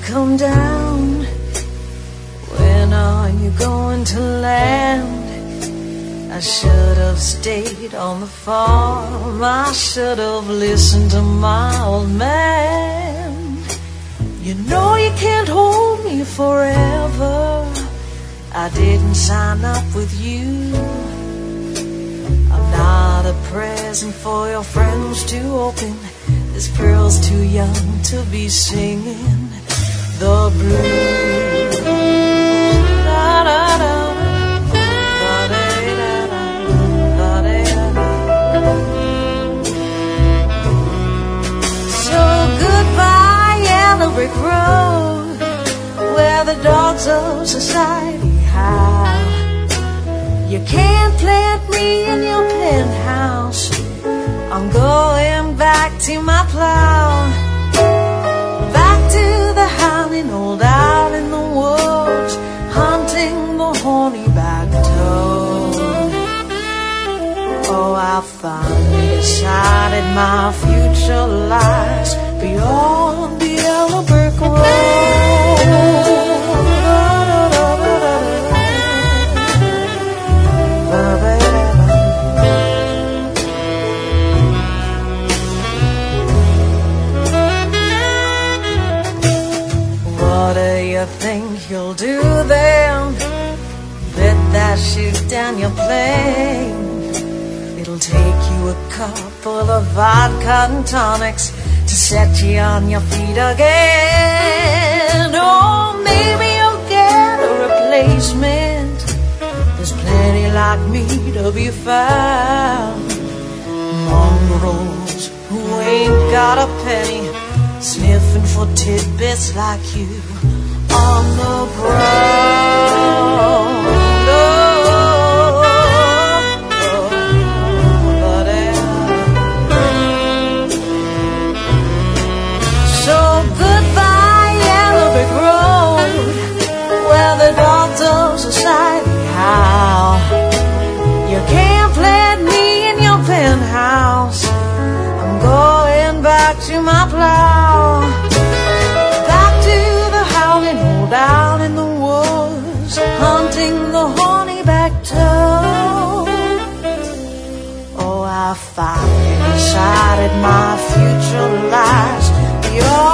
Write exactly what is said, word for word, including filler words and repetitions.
come down? When are you going to land? I should have stayed on the farm. I should have listened to my old man. You know you can't hold me forever. I didn't sign up with you. I'm not a present for your friends to open. This girl's too young to be singing the blues. Da, da, da. So goodbye, yellow brick road, where the dogs of society howl. You can't plant me in your penthouse. I'm going back to my plow, back to the howling old out in the woods, hunting the horny back toad. Oh, I finally decided my future lies beyond the yellow brick road. What do you think you'll do then? Bet that shoot down your plane. It'll take you a couple of vodka and tonics to set you on your feet again. Or maybe you'll get a replacement. There's plenty like me to be found. Mongrels who ain't got a penny, sniffing for tidbits like you on the ground. Society, how you can't plant me in your penthouse. I'm going back to my plow, back to the howling old out in the woods, hunting the horny back toad. Oh, I finally decided my future lies beyond